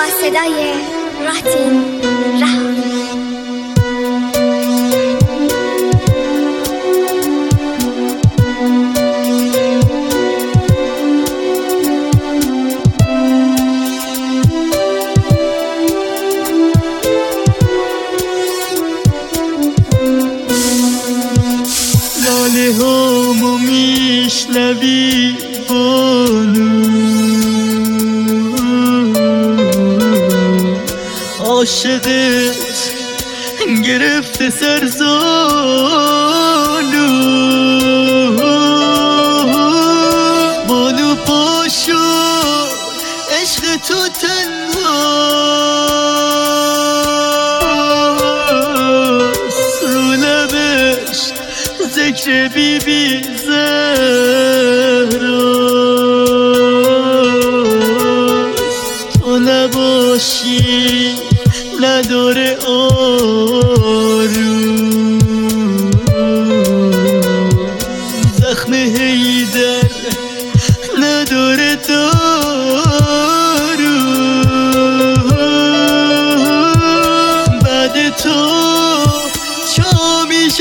صدای راتین رها. لاله هامو میشنوی بانو، عاشقت گرفته سرزانو. بانو پاشو عشق تو تنهاست، رو لبش ذکر بی بی زهراست. تو نباشی نداره آروم، زخم حیدر نداره دارو. بعد تو چا میشه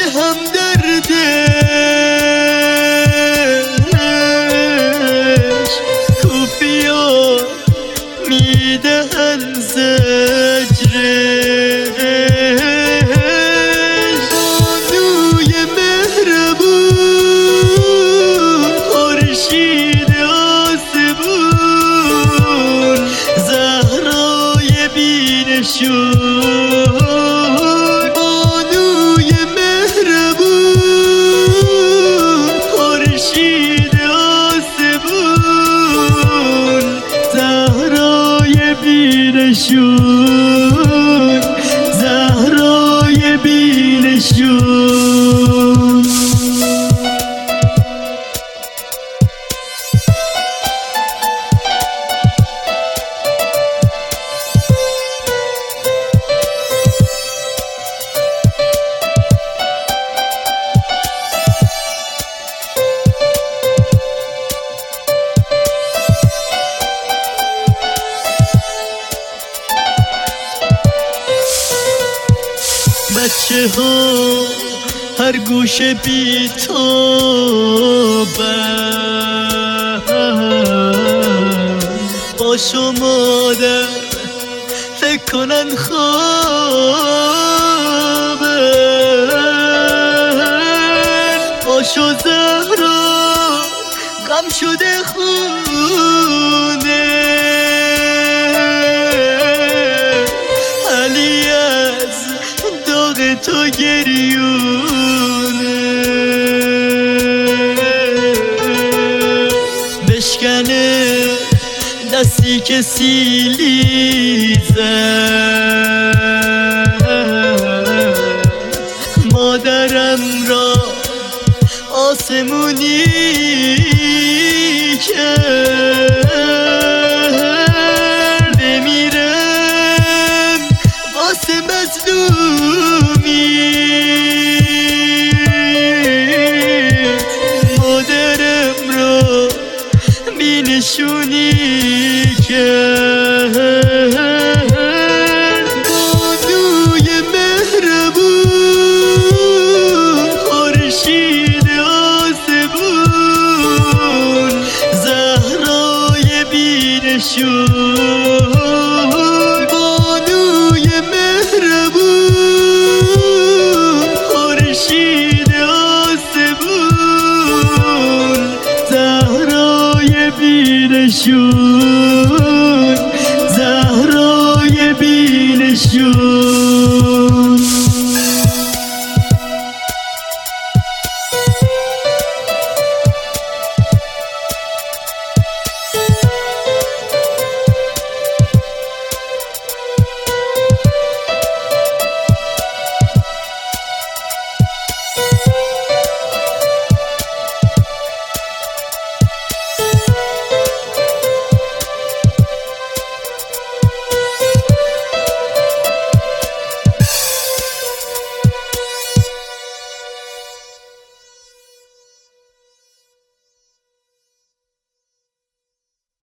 همدردش، کوفیا میدهن زجرش. بانوی مهربون، خورشید آسمون، زهرای بی‌نشون. بانوی مهربون، خورشید آسمون، زهرای بی‌نشون، زهرای بی‌نشون. بچه ها هر گوشه بی تو باشو مادر فکر کنن خوابه. باشو زهرا غم شده خونه، علی از داغ تو گریونه. بشکنه دستی که سیلی زد، مادرم را آسمونی کرد. بمیرم واسه مظلومی، مادرم را بی‌نشونی کرد. بانوی مهربون، خورشید آسمون، زهرای بی‌نشون. بانوی مهربون، خورشید آسمون، زهرای بی‌نشون، زهرای بی‌نشون.